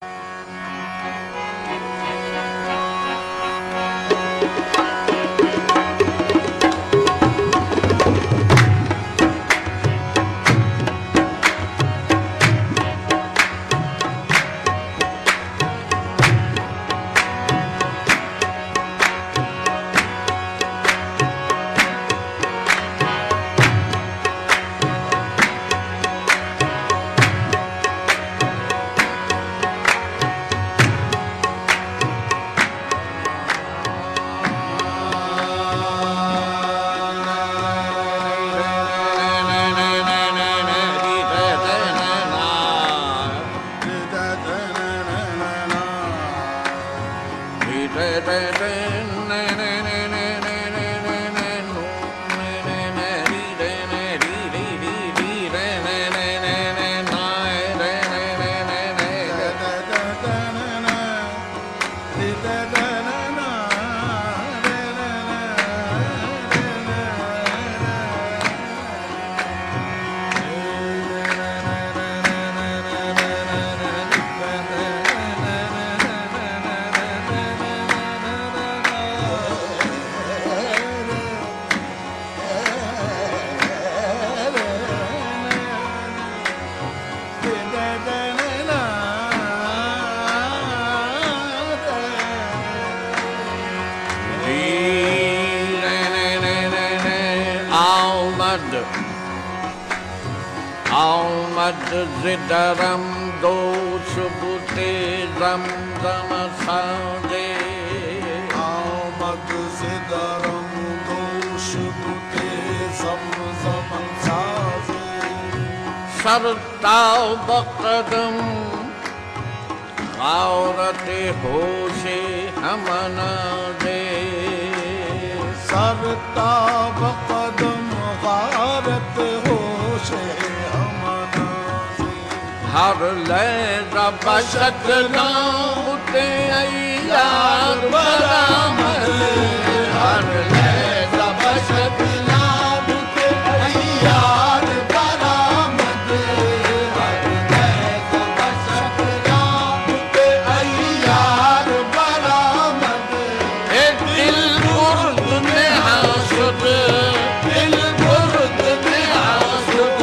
Zidaram dosh bute ram ram saade Ahmad zidaram dosh bute zam zam saade Sartao baqadam ghaurate hoshe hamana de Sartao baqadam ghaurate hoshe Har lehza bashat naamute ayyar baramad Har lehza bashat naamute ayyar baramad Har lehza bashat naamute ayyar baramad Ek dil burd mein aashud Dil burd mein aashud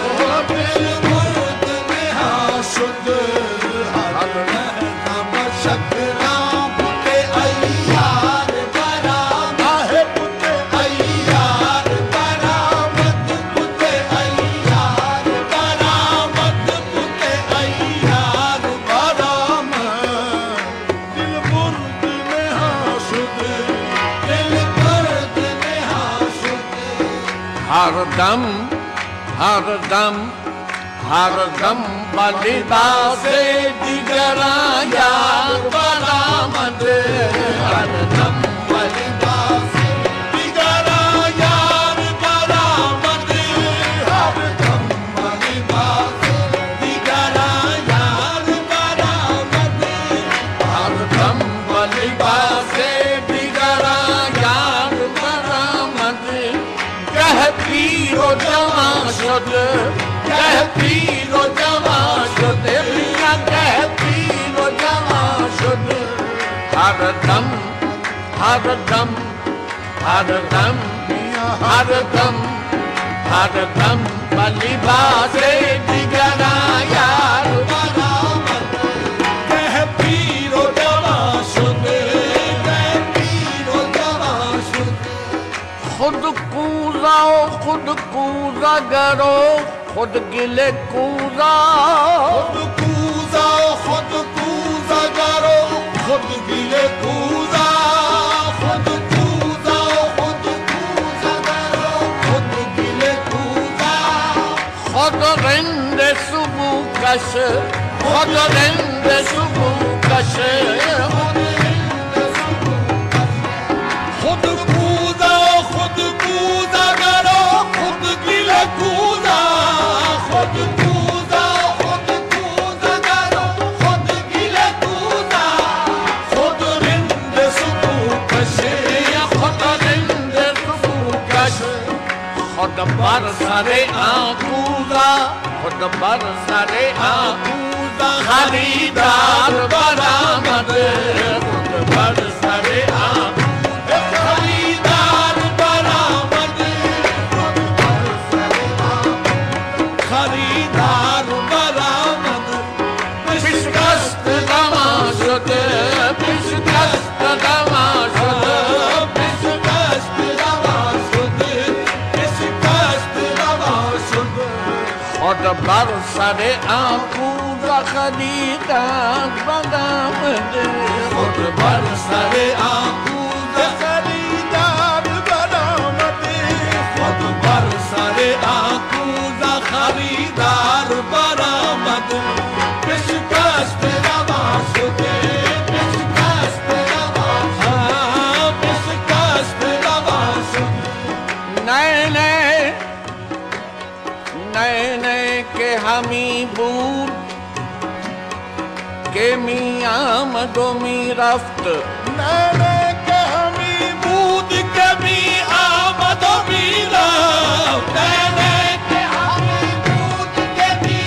हर दम बलिदासे जिगरा यार बरामद हर दम बलिदासे जिगरा यार बरामद हर दम बलिदासे जिगरा यार बरामद हर दम बलिदासे जिगरा यार बरामद कह पीरो जमा शुद कह पीरो जमा शुद पिया कह पीरो जमा शुद हर दम हर दम हर दम हर दम हर दम बलिबासे जिगरा यार बरामद कह पीरो जमा शुद कह पीरो जमा शुद खुद कूजा करो खुद गिले कूजा खुद कूजा करो खुद गिले कूजा खुद कूजा करो खुद गिले कूजा खुद रिंदे सुबह कश खुद रिंदे सुबह कश खुद कूजा करो खुद गिले कूजा खुद कूजा करो खुद गिले कूजा खुद रिंद सुबह कश खुद रिंदे सुबह कश खुद बरसरे आकूजा खुद बरसरे आकूजा खरीदार پیشکست روا شد پیشکست روا شد پیشکست روا شد پیشکست روا شد خود بر سر آموز خریدار برآمد خود بر سر آموز خریدار برآمد خود بر سر آموز خریدار برآمد پیشکست روا شد پیشکست روا شد پیشکست روا شد نئے نئے کے ہمی بود کہ می آمد و می رفت نئے کے ہمی بود کہ می آمد و می رفت نئے کے ہمی بود کہ می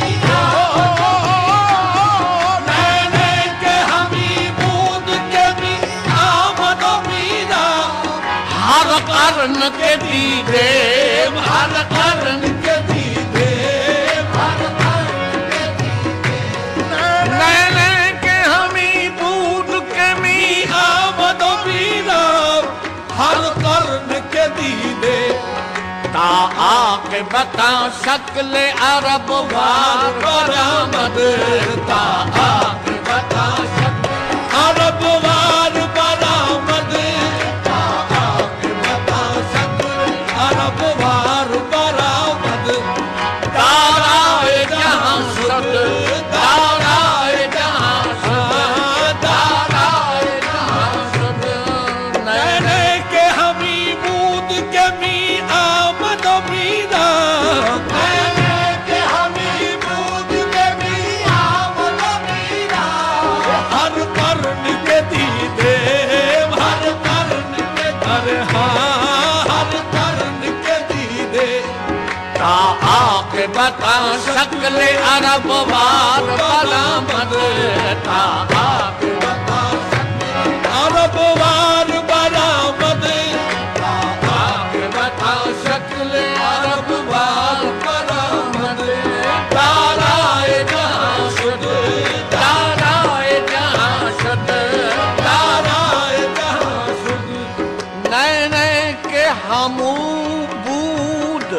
آمد نئے کے ہمی بود کہ می آمد و می رفت ہر قرن کے دیدے ہر قرن کے دیدے ہر قرن کے دیدے نئے کے ہمی بود کے می آمد و می رفت ہر قرن کے دیدے تا آکے بتا شکل عرب وار برآمد تا آکے بتا شکل عرب وار برآمد تا آکے بتا شکل عرب وار برآمد دارائے جہاں شد دارائے جہاں شد دارائے جہاں شد نئے کے ہمی بود کے می آمد و می رفت نئے کے ہمی بود کے می آمد و می رفت ہر قرن کے دیدے ہر قرن کے ہر قرن کے دیدے تا آکے بتا شکل عرب وار برآمد تا آکے بتا عرب وار برآمد تا آکے بتا شکل عرب وار برآمد دارائے جہاں شد دارائے جہاں شد تارائے جہاں شد نئے کے ہمو بود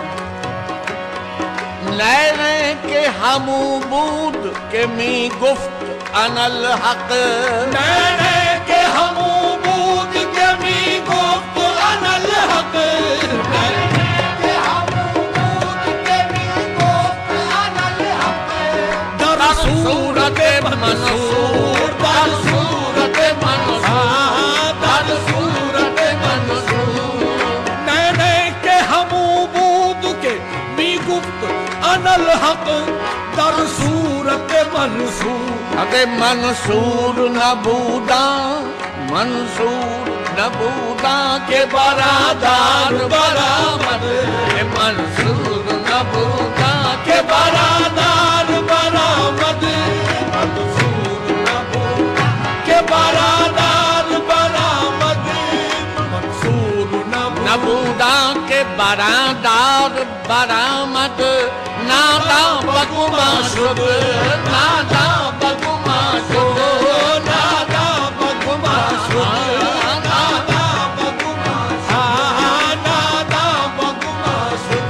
نئے کے ہمو بود کہ می گفت انا الحق نئے کے ہمو بود کے می گفت انا الحق نئے کے ہمو بود کے می گفت انا الحق در صورت منصور در صورت منصور در صورت منصور نئے کے ہمو بود کے می گفت انا الحق در صورت منصور اگر منصور نبودا منصور نبودا کے برادر برآمد منصور نبودا کے برادر برآمد منصور نبودا کے برادر برآمد منصور نبودا کے برادر برآمد نادا بگما شد نادا بگما شد نادا بگما شد نادا بگما شد نادا بگما شد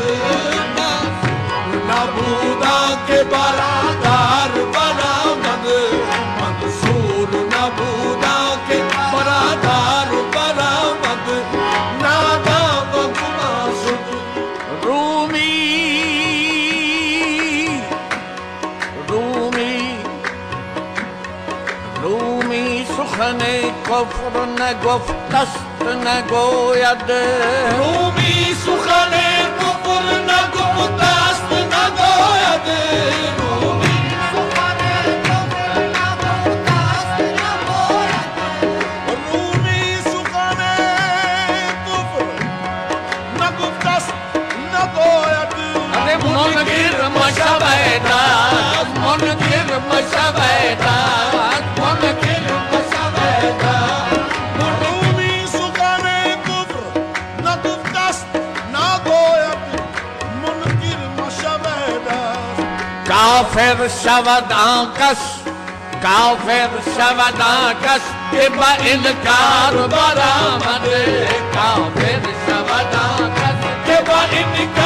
نبودا کے برادر برآمد منصور نبودا کے برادر برآمد نادا بگما شد رومی سخن کفر نگفت است نگوید رومی سخن کفر نگفت است نگوید رومی سخن کفر نگفت است نگوید رومی سخن کفر نگفت است نگوید منکر مشویدا منکر مشویدا منکر مشویدا رومی سخن کفر نگفت است نگوید منکر مشویدا کافر شود آن کس काफिर शवदा कस के बा इनकार बरामद काफिर शवदा कस के बा इनकार